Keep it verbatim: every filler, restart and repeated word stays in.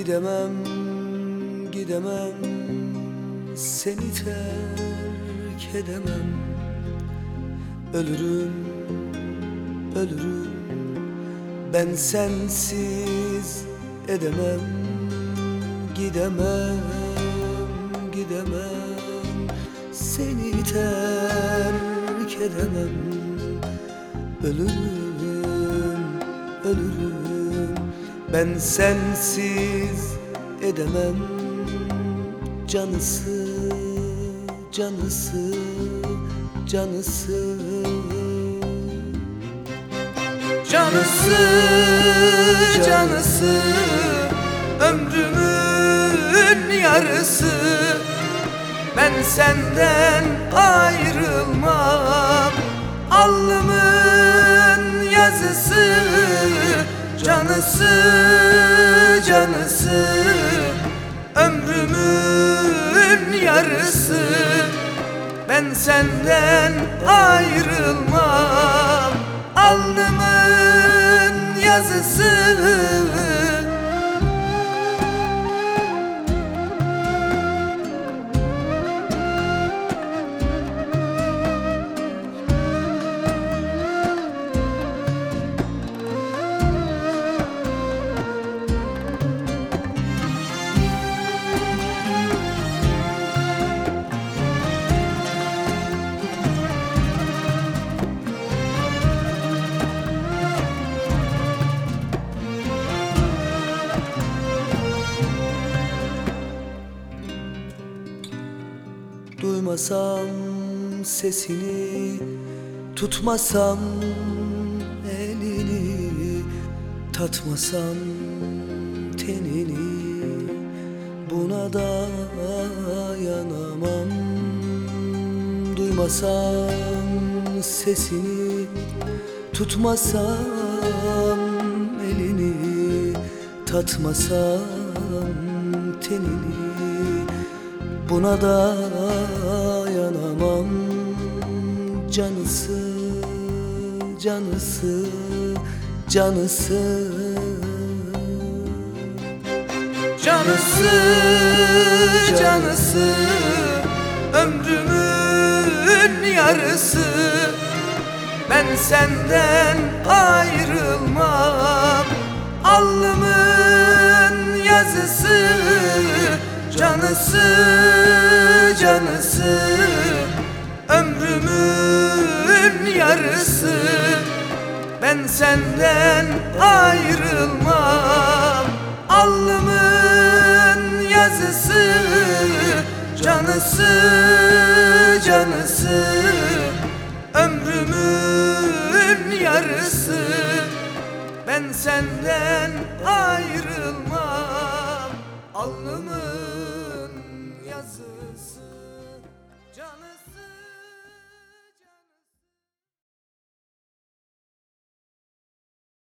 Gidemem, gidemem, seni terk edemem. Ölürüm, ölürüm, ben sensiz edemem. Gidemem, gidemem, seni terk edemem. Ölürüm, ölürüm, ben sensiz edemem. Canısı, canısı, canısı, canısı, canısı, ömrümün yarısı. Ben senden ayrılmam, alnımın yazısı. Canısı, canısı, ömrümün yarısı. Ben senden ayrılmam, alnımın yazısı. Duymasam sesini, tutmasam elini, tatmasam tenini, buna dayanamam. Duymasam sesini, tutmasam elini, tatmasam tenini, buna dayanamam. Canısı, canısı, canısı, canısı, canısı, ömrümün yarısı. Ben senden ayrılmam, alnımın yazısı. Canısı, canısı, ömrümün yarısı. Ben senden ayrılmam, alnımın yazısı. Canısı, canısı, ömrümün yarısı. Ben senden ayrılmam, alnımın